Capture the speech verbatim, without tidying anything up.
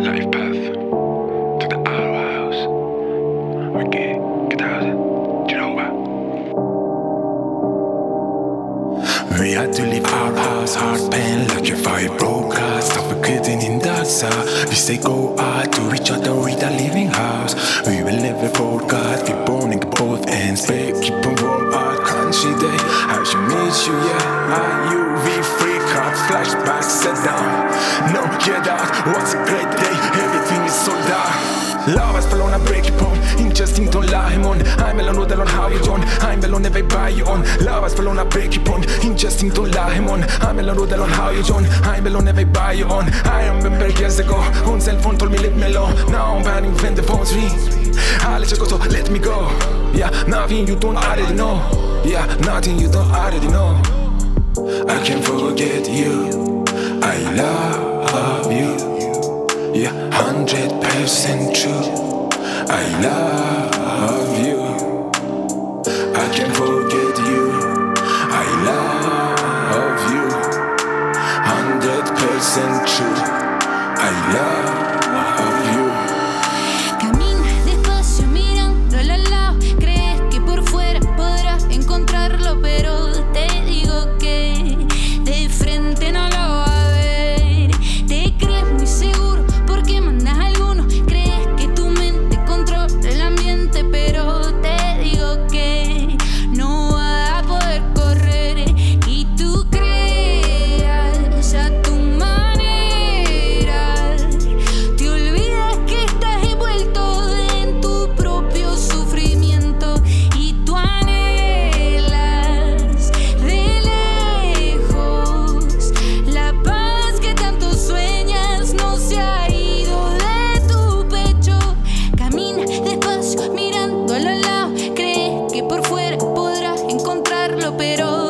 Life path to the Owl House. Ricky, get out of it. Genova. We had to leave our house, heart pain like your fire broke us. Suffocating in the sun. We say go out to each other with a living house. We will never forget, we burning both ends. Babe, keep on warm out, can't she day? How she miss you, yeah. Are you we free card, flashbacks set down. No, get out, what's a great day? Everything is so dark. Love has fallen, I break your bone. Injustice don't lie him on. I'm alone, with alone, how you done? I'm alone, never buy you on. Love has fallen, I break your bone. Injustice don't lie him on. I'm alone, with alone, how you done? I'm alone, never buy you on. I remember years ago, one cell phone told me leave me alone. Now I'm banning when the phone's ring. I let you go, so let me go. Yeah, nothing you don't already know. Yeah, nothing you don't already know. I can't forget you. I love you. Yeah, hundred percent true. I love you. I can't forget you. I love you. Hundred percent true. I love you. Camina despacio mirando al lado. Crees que por fuera podrás encontrarlo, pero te digo que de frente no lo vas a ver. Te crees muy seguro porque mandas a algunos. Crees que tu mente controla el ambiente, pero te digo que no vas a poder correr. Y tú creas a tu manera. Te olvidas que estás envuelto en tu propio sufrimiento. Y tú anhelas de lejos la paz que tanto sueñas. No se ha ido de tu pecho. Camina despacio mirando a los lados. Crees que por fuera podrás encontrarlo, pero